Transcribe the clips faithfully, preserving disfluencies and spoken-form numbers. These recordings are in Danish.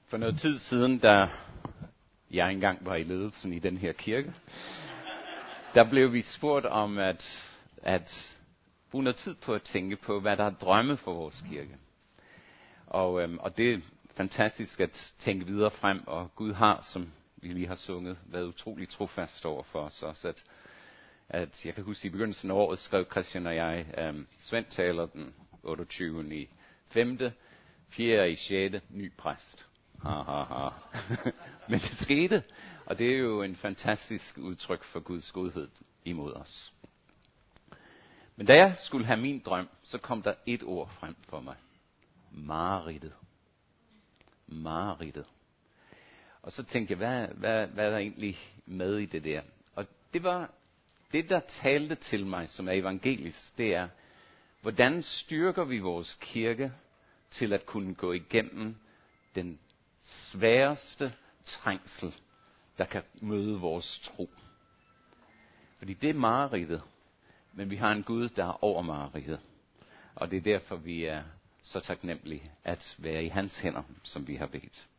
For noget tid siden, da jeg engang var i ledelsen i den her kirke, der blev vi spurgt om at, at bruge noget tid på at tænke på, hvad der er drømme for vores kirke. Og, øhm, og det er fantastisk at tænke videre frem, og Gud har, som vi lige har sunget, været utrolig trofast over for os også. At, at jeg kan huske, i begyndelsen af året skrev Christian og jeg, øhm, Svend taler den otteogtyvende i femte, fjerde i sjette, ny præst. Ha, ha, ha. Men det skete, og det er jo en fantastisk udtryk for Guds godhed imod os. Men da jeg skulle have min drøm, så kom der et ord frem for mig. Mareridtet. Mareridtet. Og så tænkte jeg, hvad, hvad, hvad er der egentlig med i det der? Og det var, det der talte til mig, som er evangelisk, det er, hvordan styrker vi vores kirke til at kunne gå igennem den sværeste trængsel, der kan møde vores tro. Fordi det er mareridtet, men vi har en Gud, der er over mareridtet. Og det er derfor, vi er så taknemmelige at være i hans hænder, som vi har bedt.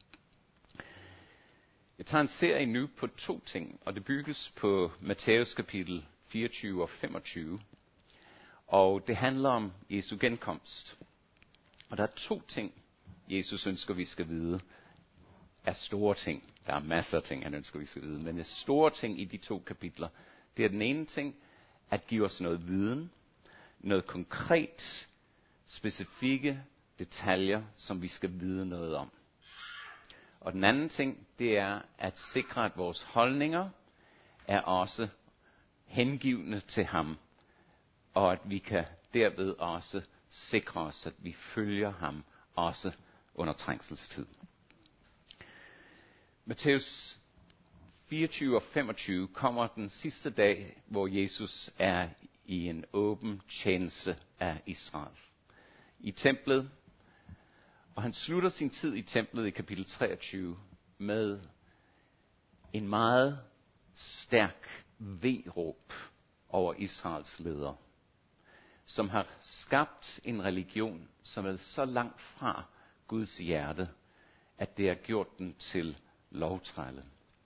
Jeg tager en serie nu på to ting, og det bygges på Matthæus kapitel fireogtyve og femogtyve. Og det handler om Jesu genkomst. Og der er to ting, Jesus ønsker, vi skal vide, er store ting. Der er masser af ting, han ønsker, vi skal vide. Men det store ting i de to kapitler, det er den ene ting, at give os noget viden, noget konkret, specifikke detaljer, som vi skal vide noget om. Og den anden ting, det er at sikre, at vores holdninger er også hengivne til ham. Og at vi kan derved også sikre os, at vi følger ham også under trængselstid. Matthæus fireogtyve og femogtyve kommer den sidste dag, hvor Jesus er i en åben tjeneste af Israel. I templet, og han slutter sin tid i templet i kapitel treogtyve med en meget stærk ve-råb over Israels ledere, som har skabt en religion, som er så langt fra Guds hjerte, at det har gjort den til lovtrælle.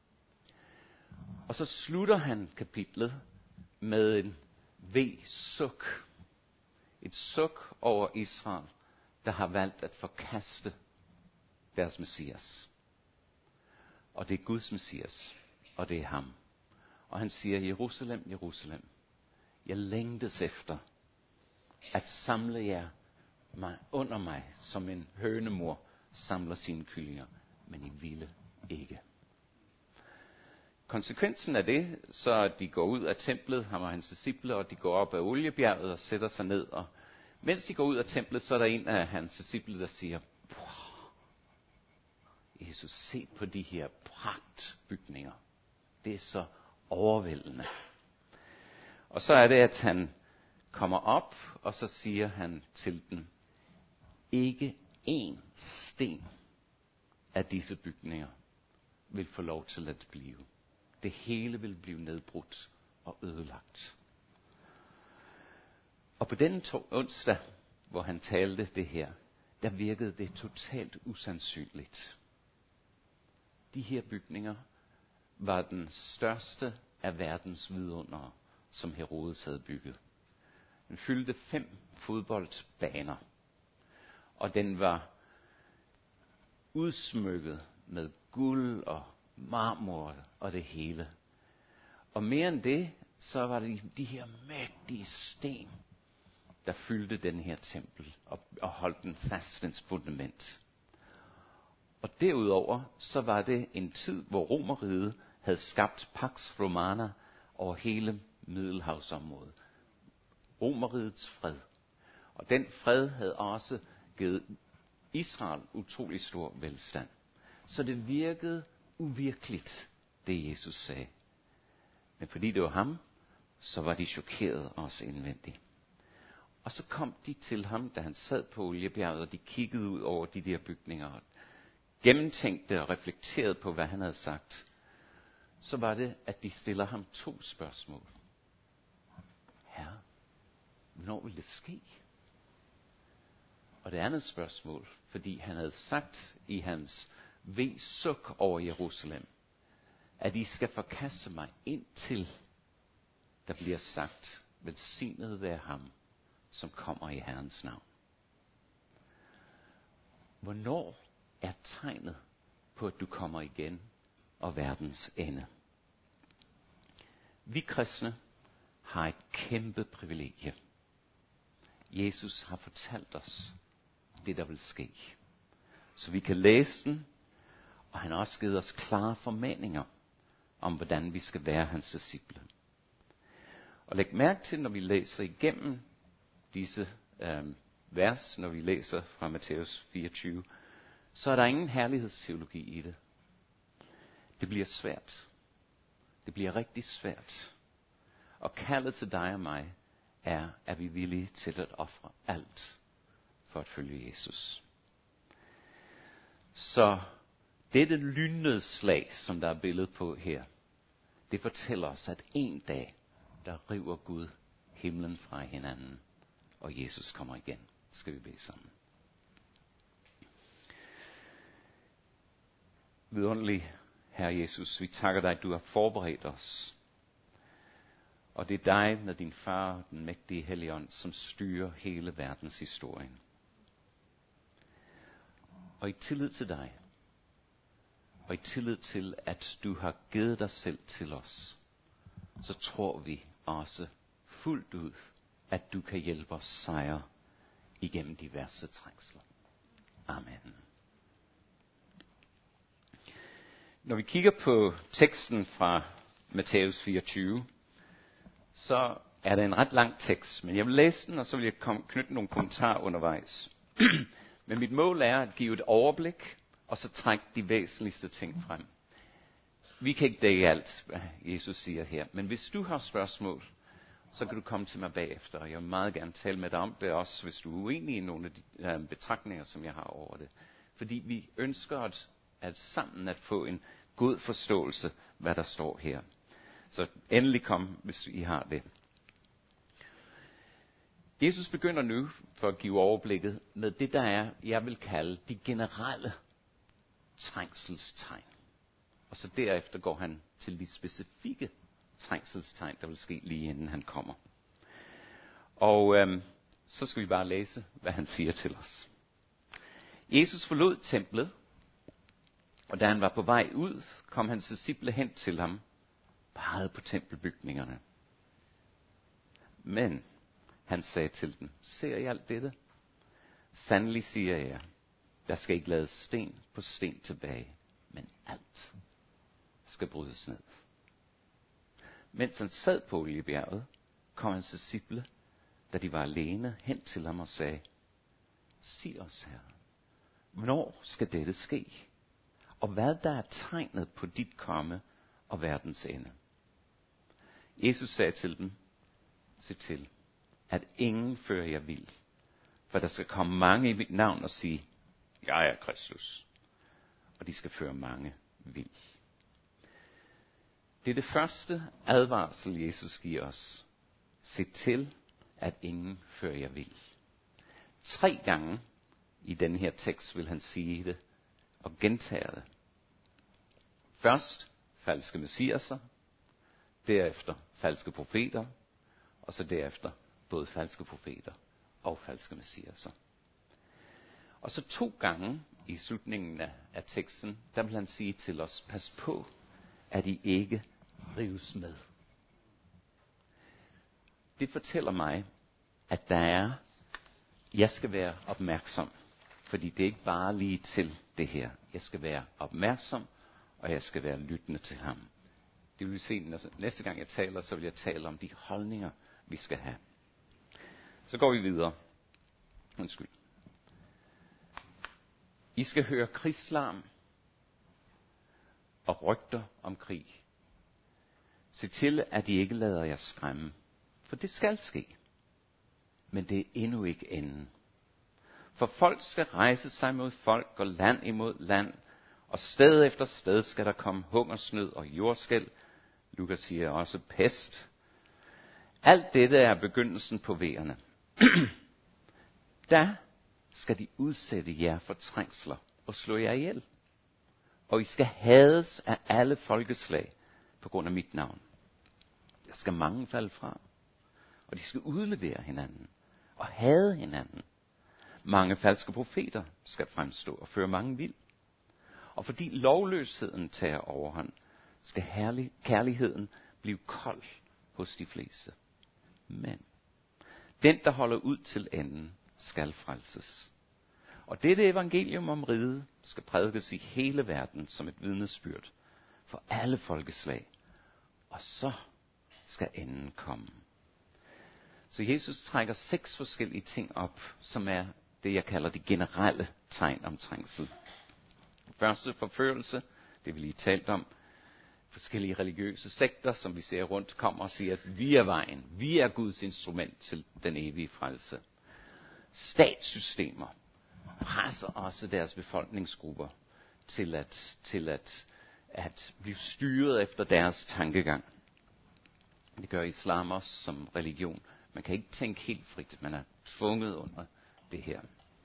Og så slutter han kapitlet med en ve-suk. Et suk over Israel, der har valgt at forkaste deres Messias. Og det er Guds Messias, og det er ham. Og han siger, Jerusalem, Jerusalem, jeg længtes efter at samle jer mig under mig, som en hønemor samler sine kyllinger, men I ville ikke. Konsekvensen af det, så at de går ud af templet, ham og hans disciple, og de går op ad oliebjerget og sætter sig ned. Og mens de går ud af templet, så er der en af hans disciple, der siger, Jesus, se på de her pragtbygninger. Det er så overvældende. Og så er det, at han kommer op, og så siger han til den, ikke én sten af disse bygninger vil få lov til at blive. Det hele vil blive nedbrudt og ødelagt. Og på denne to- onsdag, hvor han talte det her, der virkede det totalt usandsynligt. De her bygninger var den største af verdens vidundere, som Herodes havde bygget. Den fyldte fem fodboldbaner, og den var udsmykket med guld og marmor og det hele. Og mere end det, så var det de her mægtige sten, der fyldte den her tempel og, og holdt den fast, dens fundament. Og derudover, så var det en tid, hvor Romerriget havde skabt Pax Romana over hele Middelhavsområdet. Romerrigets fred. Og den fred havde også givet Israel utrolig stor velstand. Så det virkede uvirkeligt, det Jesus sagde. Men fordi det var ham, så var de chokerede også indvendigt. Og så kom de til ham, da han sad på oliebjerget, og de kiggede ud over de der bygninger, og gennemtænkte og reflekterede på, hvad han havde sagt. Så var det, at de stiller ham to spørgsmål. Herre, hvornår vil det ske? Og det andet spørgsmål, fordi han havde sagt i hans ve-suk over Jerusalem, at I skal forkaste mig indtil der bliver sagt, velsignet være ham, som kommer i Herrens navn. Hvornår er tegnet på, at du kommer igen og verdens ende? Vi kristne har et kæmpe privilegie. Jesus har fortalt os det, der vil ske. Så vi kan læse den, og han har også givet os klare formaninger om, hvordan vi skal være hans disciple. Og læg mærke til, når vi læser igennem disse øh, vers, når vi læser fra Matthæus fireogtyve, så er der ingen herlighedsteologi i det. Det bliver svært. Det bliver rigtig svært. Og kaldet til dig og mig er, at vi er villige til at ofre alt for at følge Jesus. Så dette lynnedslag, som der er billede på her, det fortæller os, at en dag, der river Gud himlen fra hinanden, og Jesus kommer igen. Skal vi bede sammen. Vidunderlig, Herre Jesus, vi takker dig, at du har forberedt os. Og det er dig med din far, den mægtige Helligånd, som styrer hele verdens historie. Og i tillid til dig, og i tillid til, at du har givet dig selv til os, så tror vi også fuldt ud, at du kan hjælpe os sejre igennem diverse trængsler. Amen. Når vi kigger på teksten fra Matthæus fireogtyve, så er det en ret lang tekst, men jeg vil læse den, og så vil jeg kom, knytte nogle kommentarer undervejs. Men mit mål er at give et overblik, og så trække de væsentligste ting frem. Vi kan ikke dække alt, hvad Jesus siger her, men hvis du har spørgsmål, så kan du komme til mig bagefter, og jeg vil meget gerne tale med dig om det også, hvis du er uenig i nogle af de uh, betragtninger, som jeg har over det. Fordi vi ønsker at, at sammen at få en god forståelse, hvad der står her. Så endelig kom, hvis I har det. Jesus begynder nu, for at give overblikket, med det, der er, jeg vil kalde de generelle trængselstegn. Og så derefter går han til de specifikke trængselstegn, der vil ske lige inden han kommer. Og øhm, så skal vi bare læse, hvad han siger til os. Jesus forlod templet, og da han var på vej ud, kom hans disciple hen til ham, pegede på tempelbygningerne. Men han sagde til dem, ser I alt dette? Sandelig siger jeg, der skal ikke lades sten på sten tilbage, men alt skal brydes ned. Mens han sad på Oliebjerget, kom hans disciple, da de var alene, hen til ham og sagde, sig os, Herre, hvornår skal dette ske? Og hvad der er tegnet på dit komme og verdens ende? Jesus sagde til dem, se til, at ingen fører jer vild, for der skal komme mange i mit navn og sige, jeg er Kristus, og de skal føre mange vild. Det er det første advarsel, Jesus giver os. Se til, at ingen fører jer vild. Tre gange i den her tekst vil han sige det, og gentager det. Først falske messiaser, derefter falske profeter, og så derefter både falske profeter og falske messiaser. Og så to gange i slutningen af, af teksten, der vil han sige til os, pas på, at I ikke rives med. Det fortæller mig, at der er, jeg skal være opmærksom, fordi det er ikke bare lige til det her. Jeg skal være opmærksom, og jeg skal være lyttende til ham. Det vil vi se, når næste gang jeg taler, så vil jeg tale om de holdninger, vi skal have. Så går vi videre. Undskyld. I skal høre krigslarm og rygter om krig. Se til, at I ikke lader jer skræmme, for det skal ske. Men det er endnu ikke enden. For folk skal rejse sig mod folk og land imod land, og sted efter sted skal der komme hungersnød og jordskælv. Lukas siger også pest. Alt dette er begyndelsen på vejerne. Da skal de udsætte jer for trængsler og slå jer ihjel. Og I skal hades af alle folkeslag på grund af mit navn. Der skal mange falde fra, og de skal udlevere hinanden og hade hinanden. Mange falske profeter skal fremstå og føre mange vild. Og fordi lovløsheden tager overhånd, skal herlig, kærligheden blive kold hos de fleste. Men den, der holder ud til enden, skal frelses. Og dette evangelium om riget skal prædikes i hele verden som et vidnesbyrd for alle folkeslag. Og så skal enden komme. Så Jesus trækker seks forskellige ting op, som er det, jeg kalder de generelle tegn om trængsel. Første, forførelse, det vi lige talt om. Forskellige religiøse sekter, som vi ser rundt, kommer og siger, at vi er vejen. Vi er Guds instrument til den evige frelse. Statssystemer presser også deres befolkningsgrupper til at, til at, at blive styret efter deres tankegang. Det gør islam også som religion. Man kan ikke tænke helt frit. Man er tvunget under det her.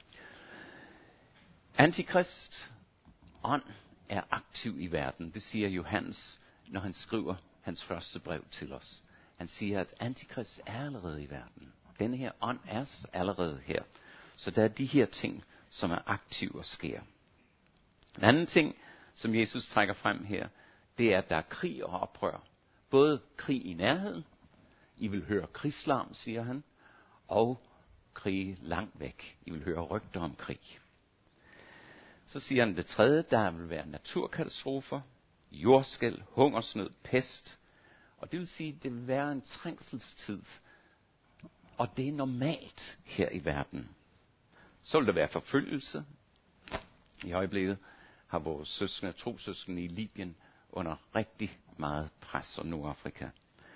Antikrist ånd er aktiv i verden. Det siger Johannes, når han skriver hans første brev til os. Han siger, at Antikrist er allerede i verden. Denne her ånd er allerede her. Så der er de her ting, som er aktive og sker. En anden ting, som Jesus trækker frem her, det er, at der er krig og oprør. Både krig i nærheden, I vil høre krigslarm, siger han, og krig langt væk. I vil høre rygter om krig. Så siger han det tredje, der vil være naturkatastrofer, jordskælv, hungersnød, pest. Og det vil sige, at det vil være en trængselstid. Og det er normalt her i verden. Så vil der være forfølgelse. I øjeblikket har vores søskende, trosøskende i Libyen under rigtig meget pres og Nordafrika.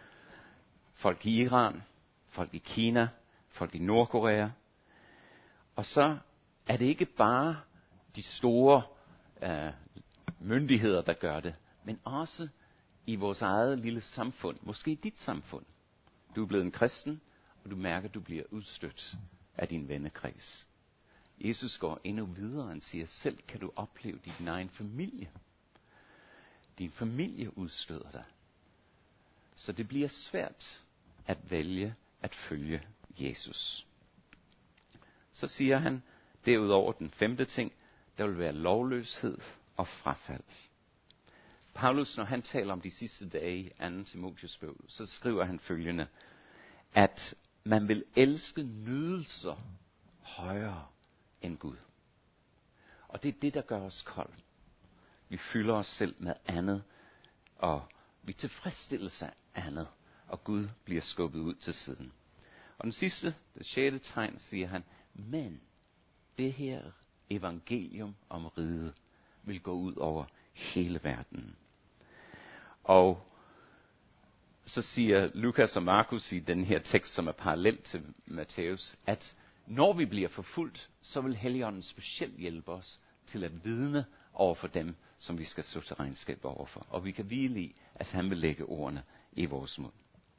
Folk i Iran, folk i Kina, folk i Nordkorea. Og så er det ikke bare de store øh, myndigheder, der gør det, men også i vores eget lille samfund, måske dit samfund. Du er blevet en kristen, og du mærker, at du bliver udstødt af din vennekreds. Jesus går endnu videre, han siger, selv kan du opleve din egen familie. Din familie udstøder dig. Så det bliver svært at vælge at følge Jesus. Så siger han derudover den femte ting, der vil være lovløshed og frafald. Paulus, når han taler om de sidste dage i anden Timotheus brev, så skriver han følgende, at man vil elske nydelser højere end Gud. Og det er det, der gør os kold. Vi fylder os selv med andet, og vi tilfredsstiller sig af andet, og Gud bliver skubbet ud til siden. Og den sidste, det sjette tegn, siger han, men det her evangelium om riget vil gå ud over hele verden. Og så siger Lukas og Markus i den her tekst, som er parallel til Matthæus, at når vi bliver forfulgt, så vil Helligånden specielt hjælpe os til at vidne over for dem, som vi skal stå til regnskab overfor. Og vi kan hvile i, at han vil lægge ordene i vores mund.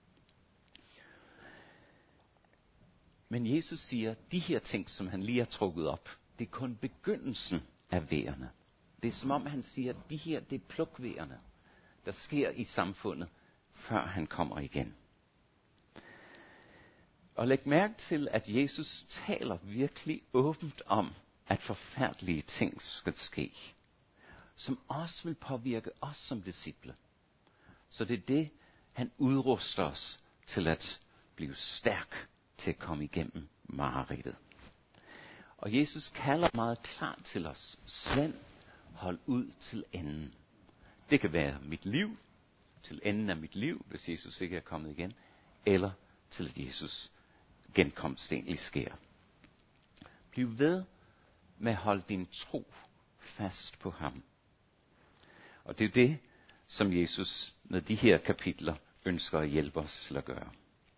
Men Jesus siger, at de her ting, som han lige har trukket op, det er kun begyndelsen af vejerne. Det er som om han siger, at de her, det er plukvejerne, der sker i samfundet, før han kommer igen. Og læg mærke til, at Jesus taler virkelig åbent om, at forfærdelige ting skal ske, som også vil påvirke os som disciple. Så det er det, han udruster os til at blive stærk til at komme igennem mareridtet. Og Jesus kalder meget klart til os, Svend, hold ud til enden. Det kan være mit liv, til enden af mit liv, hvis Jesus ikke er kommet igen, eller til at Jesus genkomst egentlig sker. Bliv ved med at holde din tro fast på ham. Og det er det, som Jesus med de her kapitler ønsker at hjælpe os til at gøre.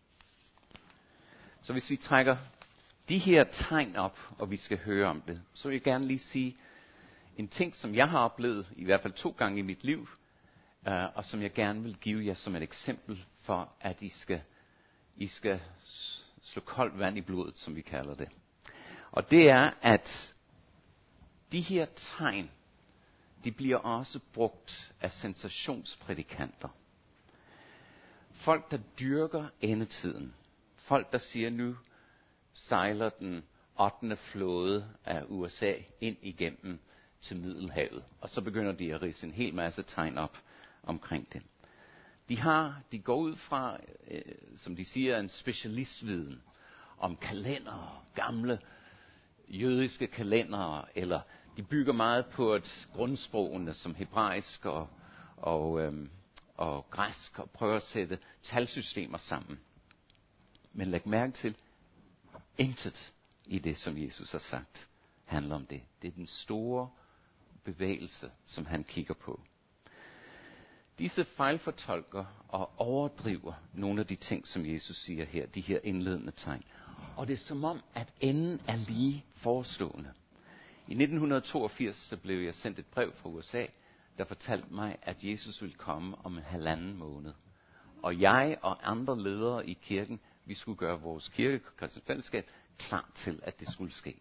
Så hvis vi trækker de her tegn op, og vi skal høre om det, så vil jeg gerne lige sige en ting, som jeg har oplevet, i hvert fald to gange i mit liv, uh, og som jeg gerne vil give jer som et eksempel for, at I skal, I skal slå koldt vand i blodet, som vi kalder det. Og det er, at de her tegn, de bliver også brugt af sensationsprædikanter. Folk, der dyrker endetiden. Folk, der siger, nu sejler den ottende flåde af U S A ind igennem til Middelhavet. Og så begynder de at ridse en hel masse tegn op omkring det. De har, de går ud fra, øh, som de siger, en specialistviden om kalendere, gamle jødiske kalendere, eller de bygger meget på et grundsprogene som hebraisk og, og, øhm, og græsk, og prøver at sætte talsystemer sammen. Men læg mærke til, intet i det, som Jesus har sagt, handler om det. Det er den store bevægelse, som han kigger på. Disse fejlfortolker og overdriver nogle af de ting, som Jesus siger her, de her indledende tegn. Og det er som om, at enden er lige forestående. I nitten toogfirs så blev jeg sendt et brev fra U S A, der fortalte mig, at Jesus ville komme om en halvanden måned. Og jeg og andre ledere i kirken, vi skulle gøre vores kirkekristne fællesskab klar til, at det skulle ske.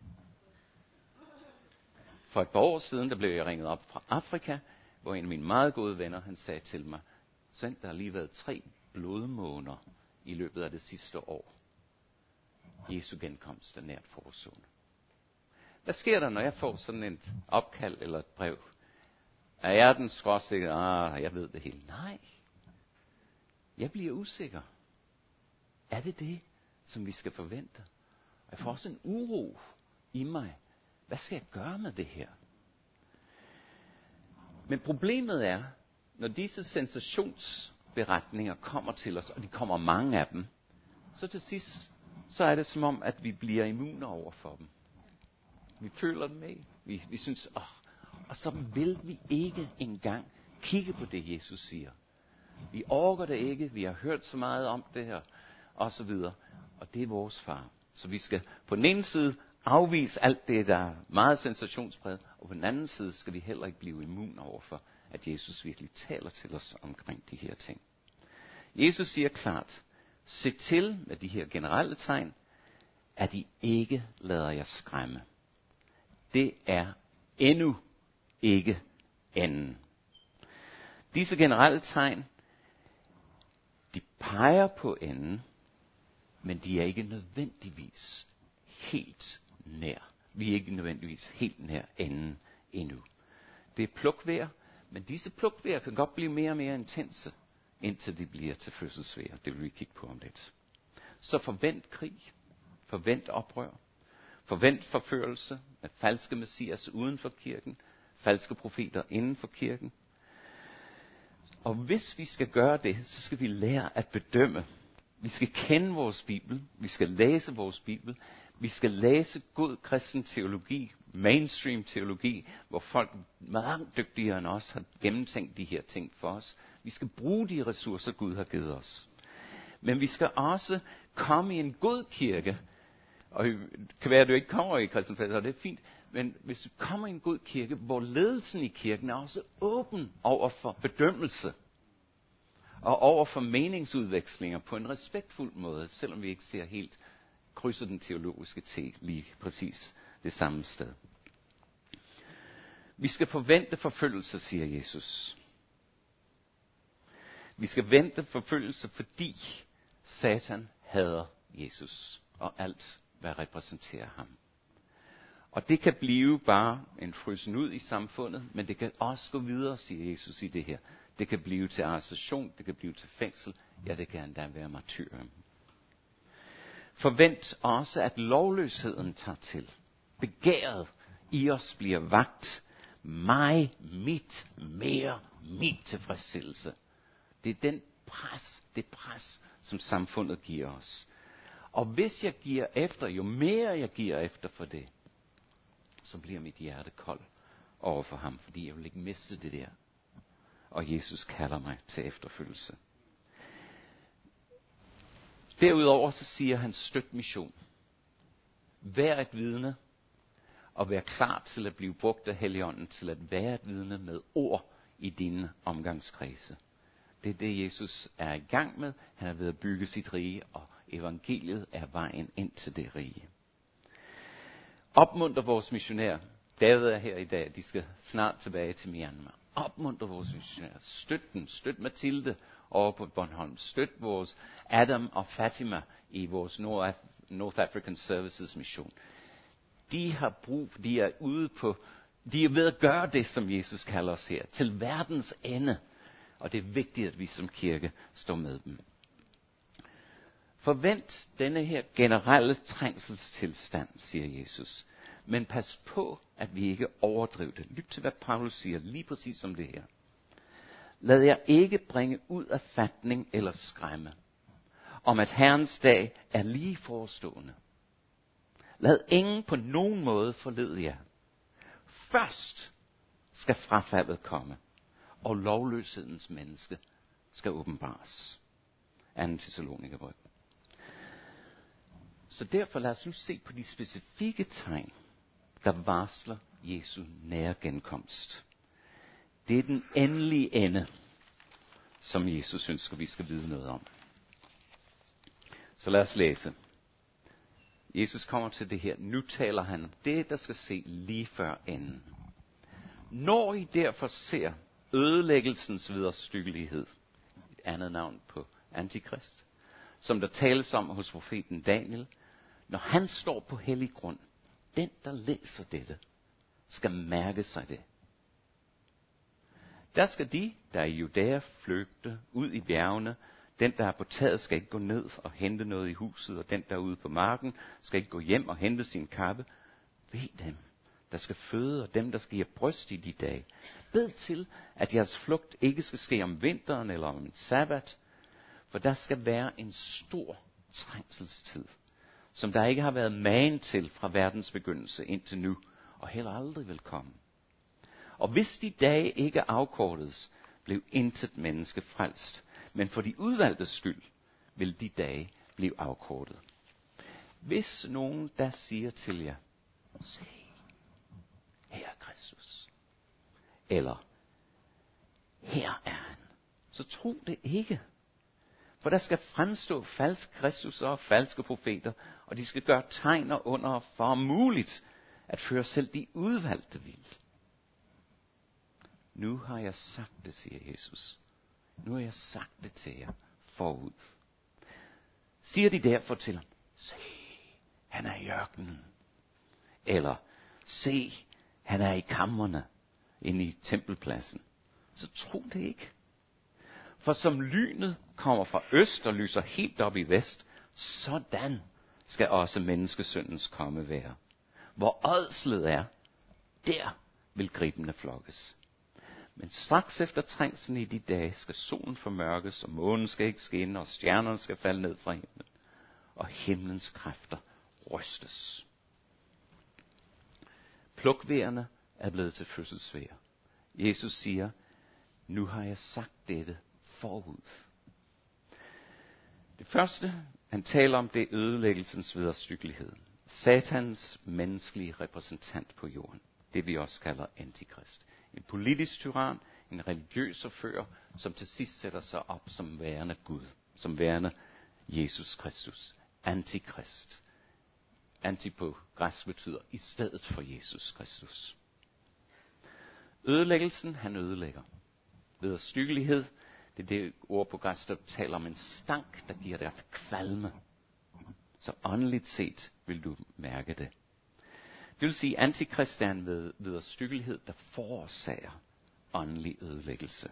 For et par år siden, der blev jeg ringet op fra Afrika, hvor en af mine meget gode venner, han sagde til mig, så der har lige været tre blodmåner i løbet af det sidste år. Jesu genkomst er nært forestående. Hvad sker der, når jeg får sådan et opkald eller et brev? Er jeg den skråsikker? Ah, jeg ved det hele. Nej. Jeg bliver usikker. Er det det, som vi skal forvente? Og jeg får også en uro i mig. Hvad skal jeg gøre med det her? Men problemet er, når disse sensationsberetninger kommer til os, og de kommer mange af dem, så til sidst, så er det som om, at vi bliver immune over for dem. Vi føler dem af. Vi, vi synes, åh, og så vil vi ikke engang kigge på det, Jesus siger. Vi orker det ikke, vi har hørt så meget om det her, og så videre. Og det er vores far. Så vi skal på den ene side afvise alt det, der er meget sensationspræget, og på den anden side skal vi heller ikke blive immun overfor, at Jesus virkelig taler til os omkring de her ting. Jesus siger klart, se til med de her generelle tegn, at I ikke lader jer skræmme. Det er endnu ikke enden. Disse generelle tegn, de peger på enden, men de er ikke nødvendigvis helt nær. Vi er ikke nødvendigvis helt nær enden endnu. Det er plukvejr, men disse plukvejr kan godt blive mere og mere intense, indtil de bliver til fødselsvejr. Det vil vi kigge på om lidt. Så forvent krig, forvent oprør, forvent forførelse af falske messias uden for kirken, falske profeter inden for kirken. Og hvis vi skal gøre det, så skal vi lære at bedømme. Vi skal kende vores Bibel, vi skal læse vores Bibel, vi skal læse god kristen teologi, mainstream teologi, hvor folk meget dygtigere end os har gennemtænkt de her ting for os. Vi skal bruge de ressourcer, Gud har givet os. Men vi skal også komme i en god kirke, og det kan være, at du ikke kommer i kristenfællesskab, og det er fint, men hvis du kommer i en god kirke, hvor ledelsen i kirken er også åben over for bedømmelse, og over for meningsudvekslinger på en respektfuld måde, selvom vi ikke ser helt krydser den teologiske te lige præcis det samme sted. Vi skal forvente forfølgelse, siger Jesus. Vi skal vente forfølgelse, fordi Satan hader Jesus og alt, hvad repræsenterer ham. Og det kan blive bare en frysen ud i samfundet, men det kan også gå videre, siger Jesus i det her. Det kan blive til arrestation, det kan blive til fængsel, ja, det kan endda være martyrium. Forvent også, at lovløsheden tager til. Begæret i os bliver vagt. Mig, mit, mere, min tilfredsstillelse. Det er den pres, det pres, som samfundet giver os. Og hvis jeg giver efter, jo mere jeg giver efter for det, så bliver mit hjerte kold over for ham, fordi jeg vil ikke miste det der. Og Jesus kalder mig til efterfølgelse. Derudover så siger han, støt mission. Vær et vidne, og vær klar til at blive brugt af Helligånden, til at være et vidne med ord i dine omgangskredse. Det er det, Jesus er i gang med. Han er ved at bygge sit rige, og evangeliet er vejen ind til det rige. Opmunter vores missionærer. David er her i dag. De skal snart tilbage til Myanmar. Opmunter vores missionærer. Støt dem. Støt Mathilde over på Bornholm. Støt vores Adam og Fatima i vores North African Services mission. De har brug, de er ude på, de er ved at gøre det, som Jesus kalder os her, til verdens ende. Og det er vigtigt, at vi som kirke står med dem. Forvent denne her generelle trængselstilstand, siger Jesus. Men pas på, at vi ikke overdriver det. Lyt til, hvad Paulus siger, lige præcis om det her. Lad jer ikke bringe ud af fatning eller skræmme, om at Herrens dag er lige forestående. Lad ingen på nogen måde forlede jer. Først skal frafaldet komme, og lovløshedens menneske skal åbenbares. Anden Thessalonikerbrev. Så derfor lad os nu se på de specifikke tegn, der varsler Jesu nære genkomst. Det er den endelige ende, som Jesus ønsker, vi skal vide noget om. Så lad os læse. Jesus kommer til det her. Nu taler han om det, der skal se lige før enden. Når I derfor ser ødelæggelsens vederstyggelighed, et andet navn på Antikrist, som der tales om hos profeten Daniel, når han står på hellig grund, den der læser dette, skal mærke sig det. Der skal de, der i Judæa flygte ud i bjergene, den der er på taget skal ikke gå ned og hente noget i huset, og den der er ude på marken skal ikke gå hjem og hente sin kappe. Ved dem, der skal føde, og dem, der skal give bryst i de dage. Bed til, at jeres flugt ikke skal ske om vinteren eller om en sabbat, for der skal være en stor trængselstid, som der ikke har været magen til fra verdens begyndelse indtil nu, og heller aldrig vil komme. Og hvis de dage ikke afkortes, blev intet menneske frelst, men for de udvalgtes skyld vil de dage blive afkortet. Hvis nogen der siger til jer, se, her er Kristus, eller her er han, så tro det ikke. For der skal fremstå falske Kristus og falske profeter, og de skal gøre tegner under for om muligt at føre selv de udvalgte vild. Nu har jeg sagt det, siger Jesus. Nu har jeg sagt det til jer forud. Siger de derfor til ham, se, han er i ørkenen. Eller, se, han er i kamrene inde i tempelpladsen. Så tro det ikke. For som lynet kommer fra øst og lyser helt op i vest, sådan skal også menneskesyndens komme være. Hvor ådslet er, der vil gribene flokkes. Men straks efter trængslen i de dage skal solen formørkes, og månen skal ikke skinne, og stjernerne skal falde ned fra himlen, og himlens kræfter rystes. Plukvejerne er blevet til fødselsvejr. Jesus siger, nu har jeg sagt dette forud. Det første, han taler om, det er ødelæggelsens vederstyggelighed. Satans menneskelige repræsentant på jorden. Det vi også kalder antikrist. En politisk tyran, en religiøs fører, som til sidst sætter sig op som værende Gud, som værende Jesus Kristus. Antikrist. Anti på græsk betyder i stedet for Jesus Kristus. Ødelæggelsen, han ødelægger. Vederstyggelighed, det er det ord på græsk, der taler om en stank, der giver dig et kvalme. Så åndeligt set vil du mærke det. Det vil sige, at antikrist er en ved, vederstyggelighed, der forårsager åndelig ødelæggelse.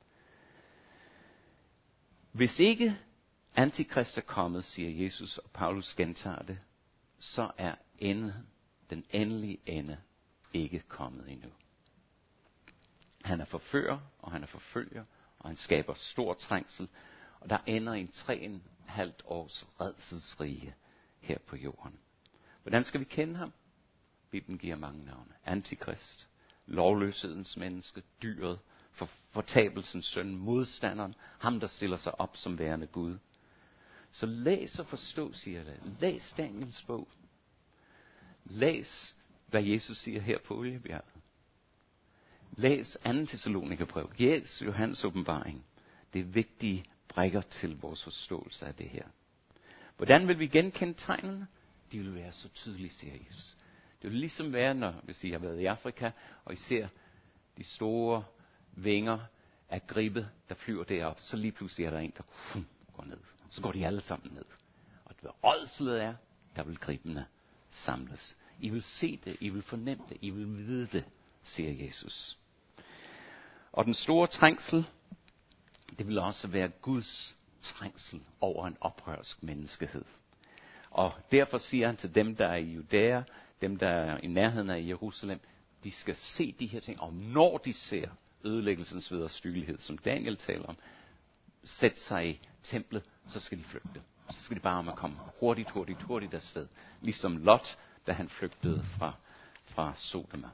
Hvis ikke antikrist er kommet, siger Jesus, og Paulus gentager det, så er ende, den endelige ende ikke kommet endnu. Han er forfører, og han er forfølger, og han skaber stor trængsel, og der ender en tre og en halvt års rædselsrige her på jorden. Hvordan skal vi kende ham? Bibelen giver mange navne. Antikrist, lovløshedens menneske, dyret, for, fortabelsens søn, modstanderen, ham der stiller sig op som værende Gud. Så læs og forstå, siger det. Læs Daniels bog. Læs, hvad Jesus siger her på Oliebjerget. Læs anden Thessalonikerbrev. Læs Johannes åbenbaring. Det er vigtige brikker til vores forståelse af det her. Hvordan vil vi genkende tegnene? De vil være så tydelige, siger Jesus. Det vil ligesom være, når hvis I har været i Afrika, og I ser de store vinger af gribbe, der flyver derop, så lige pludselig er der en, der fum, går ned. Så går de alle sammen ned. Og det ådslet er, der vil gribene samles. I vil se det, I vil fornemme det, I vil vide det, siger Jesus. Og den store trængsel, det vil også være Guds trængsel over en oprørsk menneskehed. Og derfor siger han til dem, der er i Judæa, dem, der er i nærheden af Jerusalem, de skal se de her ting, og når de ser ødelæggelsens vederstyggelighed, som Daniel taler om, sætte sig i templet, så skal de flygte. Så skal de bare om at komme hurtigt, hurtigt, hurtigt afsted. Ligesom Lot, da han flygtede fra, fra Sodoma.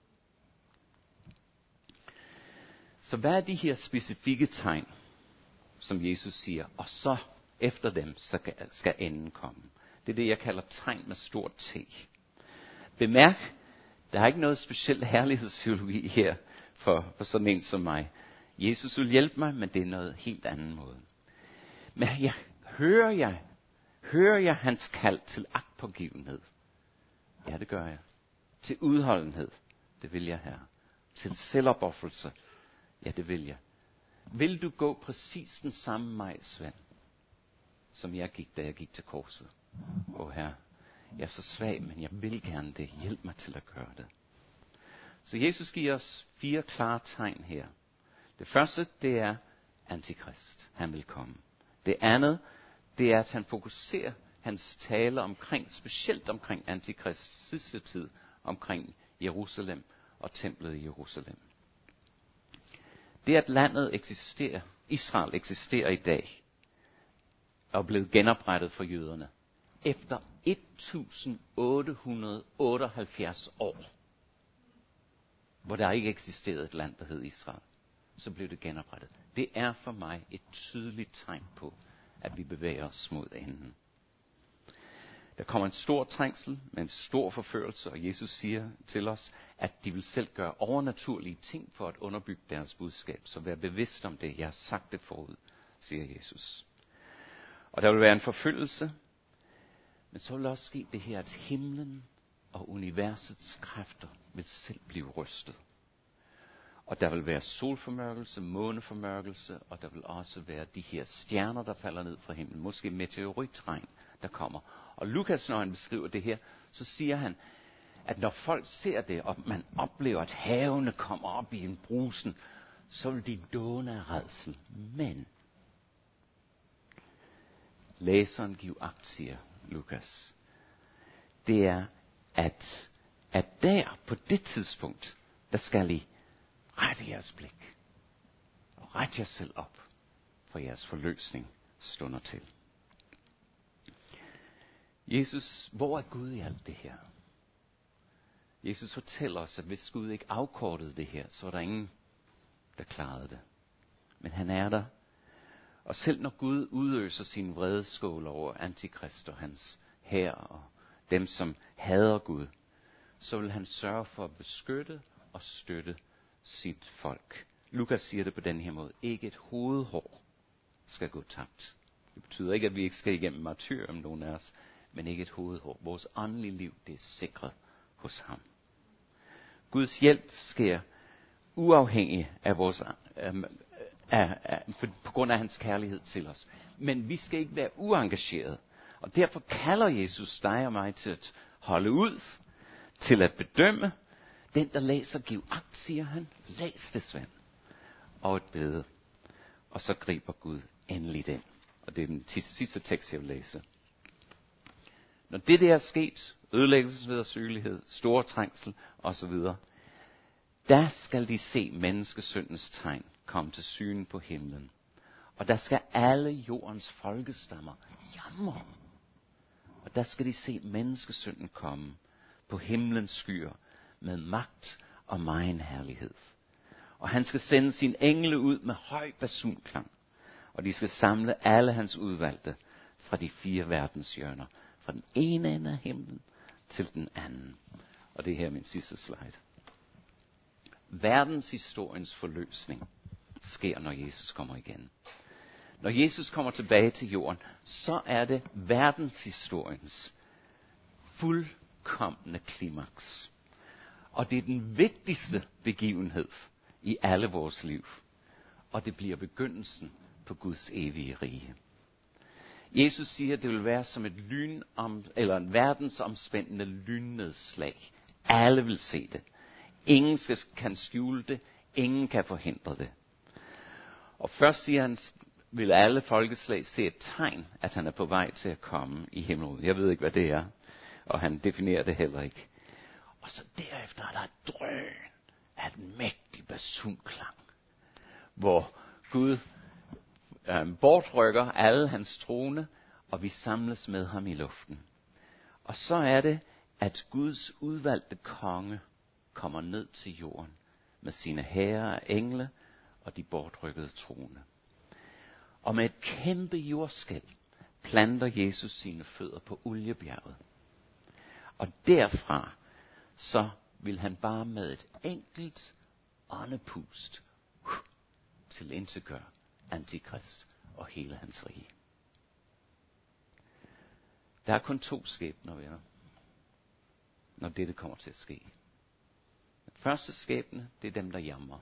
Så hvad er de her specifikke tegn, som Jesus siger, og så efter dem så skal enden komme? Det er det, jeg kalder tegn med stort T. Bemærk, der er ikke noget specielt herlighedspsykologi her for, for sådan en som mig. Jesus vil hjælpe mig, men det er noget helt anden måde. Men jeg, hører, jeg, hører jeg hans kald til agtpågivenhed? Ja, det gør jeg. Til udholdenhed? Det vil jeg have. Til selvopoffrelse? Ja, det vil jeg. Vil du gå præcis den samme vej, Svend, som jeg gik, da jeg gik til korset? Åh Herre, jeg er så svag, men jeg vil gerne det. Hjælp mig til at gøre det. Så Jesus giver os fire klare tegn her. Det første, det er antikrist. Han vil komme. Det andet, det er, at han fokuserer hans tale omkring, specielt omkring antikrist sidste tid, omkring Jerusalem og templet i Jerusalem. Det, at landet eksisterer, Israel eksisterer i dag, og er blevet genoprettet for jøderne, efter et tusind otte hundrede otteoghalvfjerds år, hvor der ikke eksisterede et land, der hed Israel, så blev det genoprettet. Det er for mig et tydeligt tegn på, at vi bevæger os mod enden. Der kommer en stor trængsel med en stor forførelse, og Jesus siger til os, at de vil selv gøre overnaturlige ting for at underbygge deres budskab. Så vær bevidst om det. Jeg har sagt det forud, siger Jesus. Og der vil være en forfølgelse, men så vil også ske det her, at himlen og universets kræfter vil selv blive rystet. Og der vil være solformørkelse, måneformørkelse, og der vil også være de her stjerner, der falder ned fra himlen. Måske meteoritregn, der kommer. Og Lukas, når han beskriver det her, så siger han, at når folk ser det, og man oplever, at havene kommer op i en brusen, så vil de dåne af rædsel. Men læseren giv agt, siger Lukas. Det er, at, at der på det tidspunkt, der skal I rette jeres blik. Og rette jer selv op, for jeres forløsning stunder til. Jesus, hvor er Gud i alt det her? Jesus fortæller os, at hvis Gud ikke afkortede det her, så var der ingen, der klarede det. Men han er der. Og selv når Gud udøser sin vredeskål over antikrist og hans hær og dem, som hader Gud, så vil han sørge for at beskytte og støtte sit folk. Lukas siger det på den her måde. Ikke et hovedhår skal gå tabt. Det betyder ikke, at vi ikke skal igennem martyrium, nogen af os, men ikke et hovedhår. Vores åndelige liv, det er sikret hos ham. Guds hjælp sker uafhængig af vores, øh, af, af, for, på grund af hans kærlighed til os. Men vi skal ikke være uengageret. Og derfor kalder Jesus dig og mig til at holde ud, til at bedømme. Den, der læser, giv agt, siger han. Læs det, Svend. Og et bede. Og så griber Gud endelig den. Og det er den sidste tekst, jeg vil læse. Når det der er sket, ødelæggelsesvedersygelighed, store trængsel osv., der skal de se menneskesyndens tegn komme til syne på himlen. Og der skal alle jordens folkestammer jamre. Og der skal de se menneskesynden komme på himlens skyer med magt og megen herlighed. Og han skal sende sin engle ud med høj basunklang. Og de skal samle alle hans udvalgte fra de fire verdens hjørner. Fra den ene ende af himlen til den anden. Og det er her min sidste slide. Verdenshistoriens forløsning sker, når Jesus kommer igen. Når Jesus kommer tilbage til jorden, så er det verdenshistoriens fuldkomne klimaks. Og det er den vigtigste begivenhed i alle vores liv. Og det bliver begyndelsen på Guds evige rige. Jesus siger, at det vil være som et lyn om, eller en verdensomspændende lynnedslag. Alle vil se det. Ingen skal, kan skjule det. Ingen kan forhindre det. Og først siger han, vil alle folkeslag se et tegn, at han er på vej til at komme i himlen. Jeg ved ikke, hvad det er. Og han definerer det heller ikke. Og så derefter er der et drøn af en mægtig basunklang, hvor Gud øh, bortrykker alle hans trone, og vi samles med ham i luften. Og så er det, at Guds udvalgte konge kommer ned til jorden med sine hære og engle og de bortrykkede trone. Og med et kæmpe jordskælv planter Jesus sine fødder på Oliebjerget. Og derfra så vil han bare med et enkelt åndepust til indtilgøre Antikrist og hele hans rige. Der er kun to skæbner, venner, når dette kommer til at ske. Den første skæbne, det er dem, der jamrer.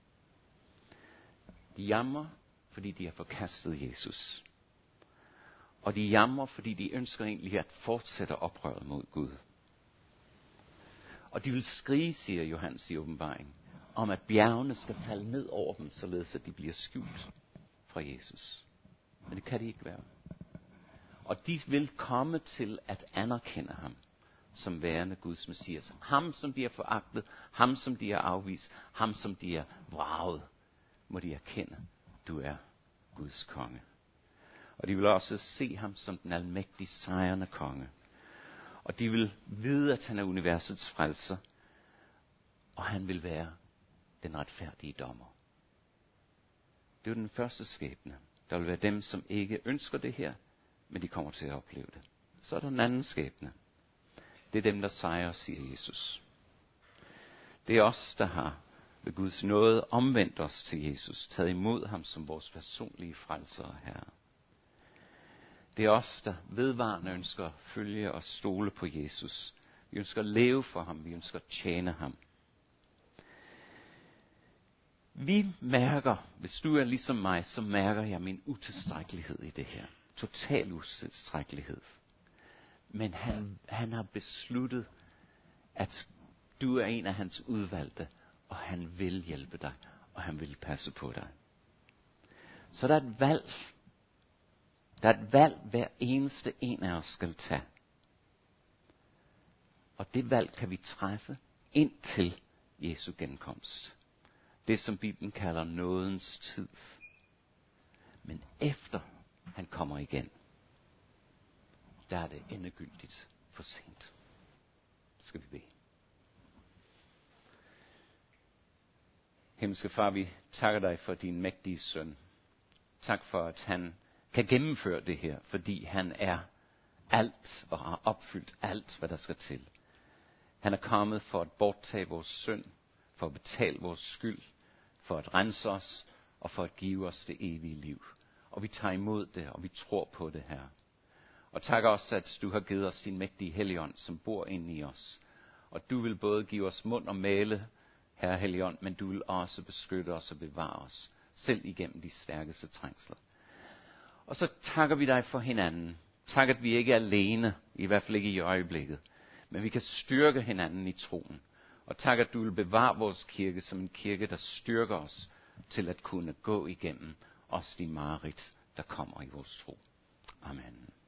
De jamrer, fordi de har forkastet Jesus. Og de jamrer, fordi de ønsker egentlig at fortsætte oprøret mod Gud. Og de vil skrige, siger Johannes i åbenbaringen, om at bjergene skal falde ned over dem, således at de bliver skjult fra Jesus. Men det kan de ikke være. Og de vil komme til at anerkende ham som værende Guds Messias. Ham, som de har foragtet, ham, som de har afvist, ham, som de har vraget, må de erkende, du er Guds konge. Og de vil også se ham som den almægtige sejrende konge. Og de vil vide, at han er universets frelser, og han vil være den retfærdige dommer. Det er den første skæbne. Der vil være dem, som ikke ønsker det her, men de kommer til at opleve det. Så er der den anden skæbne. Det er dem, der sejrer, siger Jesus. Det er os, der har ved Guds nåde omvendt os til Jesus, taget imod ham som vores personlige frelser og herre. Det er os, der vedvarende ønsker at følge og stole på Jesus. Vi ønsker at leve for ham. Vi ønsker at tjene ham. Vi mærker, hvis du er ligesom mig, så mærker jeg min utilstrækkelighed i det her. Total utilstrækkelighed. Men han, han har besluttet, at du er en af hans udvalgte, og han vil hjælpe dig, og han vil passe på dig. Så der er et valg. Der er et valg, hver eneste en af os skal tage. Og det valg kan vi træffe indtil Jesu genkomst. Det som Bibelen kalder nådens tid. Men efter han kommer igen, der er det endegyldigt for sent. Skal vi bede. Himmelske Far, vi takker dig for din mægtige søn. Tak for, at han kan gennemføre det her, fordi han er alt og har opfyldt alt, hvad der skal til. Han er kommet for at borttage vores synd, for at betale vores skyld, for at rense os og for at give os det evige liv. Og vi tager imod det, og vi tror på det her. Og tak også, at du har givet os din mægtige Helligånd, som bor inde i os. Og du vil både give os mund og male, Herre Helligånd, men du vil også beskytte os og bevare os, selv igennem de stærkeste trængsler. Og så takker vi dig for hinanden. Tak, at vi ikke er alene, i hvert fald ikke i øjeblikket, men vi kan styrke hinanden i troen. Og tak, at du vil bevare vores kirke som en kirke, der styrker os til at kunne gå igennem også de mareridt, der kommer i vores tro. Amen.